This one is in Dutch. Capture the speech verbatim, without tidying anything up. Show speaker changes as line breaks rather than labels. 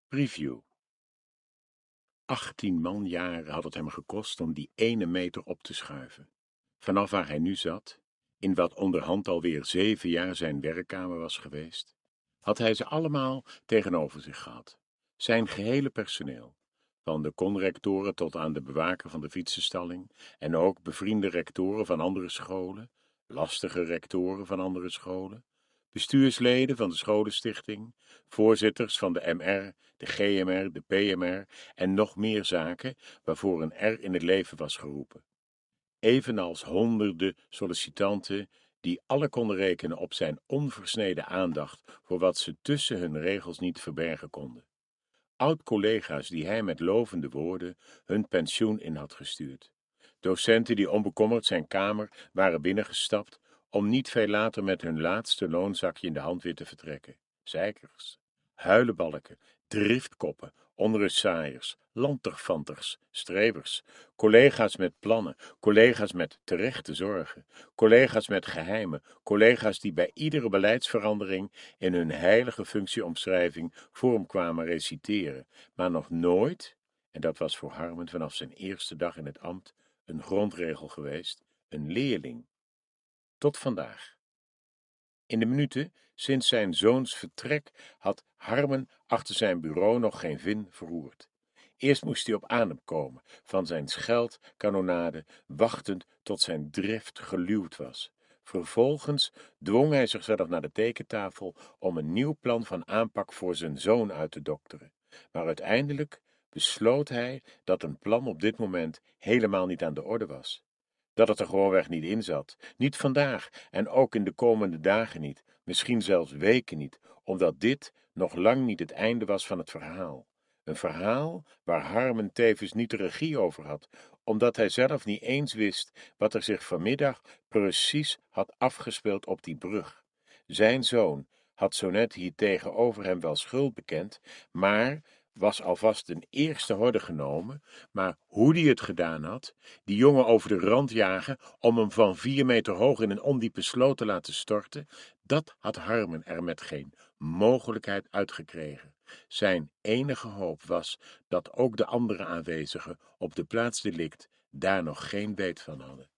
Preview. Achttien manjaren had het hem gekost om die ene meter op te schuiven. Vanaf waar hij nu zat, in wat onderhand alweer zeven jaar zijn werkkamer was geweest, had hij ze allemaal tegenover zich gehad. Zijn gehele personeel, van de conrectoren tot aan de bewaker van de fietsenstalling, en ook bevriende rectoren van andere scholen, lastige rectoren van andere scholen, bestuursleden van de scholenstichting, voorzitters van de M R, de G M R, de P M R en nog meer zaken waarvoor een R in het leven was geroepen. Evenals honderden sollicitanten die alle konden rekenen op zijn onversneden aandacht voor wat ze tussen hun regels niet verbergen konden. Oud-collega's die hij met lovende woorden hun pensioen in had gestuurd. Docenten die onbekommerd zijn kamer waren binnengestapt om niet veel later met hun laatste loonzakje in de hand weer te vertrekken. Zeikers, huilebalken, driftkoppen, onrustzaaiers, lanterfanters, strevers, collega's met plannen, collega's met terechte zorgen, collega's met geheimen, collega's die bij iedere beleidsverandering in hun heilige functieomschrijving vorm kwamen reciteren, maar nog nooit, en dat was voor Harmen vanaf zijn eerste dag in het ambt een grondregel geweest, een leerling. Tot vandaag. In de minuten sinds zijn zoons vertrek had Harmen achter zijn bureau nog geen vin verroerd. Eerst moest hij op adem komen van zijn scheldkanonade, wachtend tot zijn drift geluwd was. Vervolgens dwong hij zichzelf naar de tekentafel om een nieuw plan van aanpak voor zijn zoon uit te dokteren. Maar uiteindelijk besloot hij dat een plan op dit moment helemaal niet aan de orde was. Dat het er gewoonweg niet in zat. Niet vandaag en ook in de komende dagen niet, misschien zelfs weken niet, omdat dit nog lang niet het einde was van het verhaal. Een verhaal waar Harmen tevens niet de regie over had, omdat hij zelf niet eens wist wat er zich vanmiddag precies had afgespeeld op die brug. Zijn zoon had zo net hier tegenover hem wel schuld bekend, maar was alvast een eerste horde genomen, maar hoe die het gedaan had, die jongen over de rand jagen om hem van vier meter hoog in een ondiepe sloot te laten storten, dat had Harmen er met geen mogelijkheid uitgekregen. Zijn enige hoop was dat ook de andere aanwezigen op de plaats delict daar nog geen weet van hadden.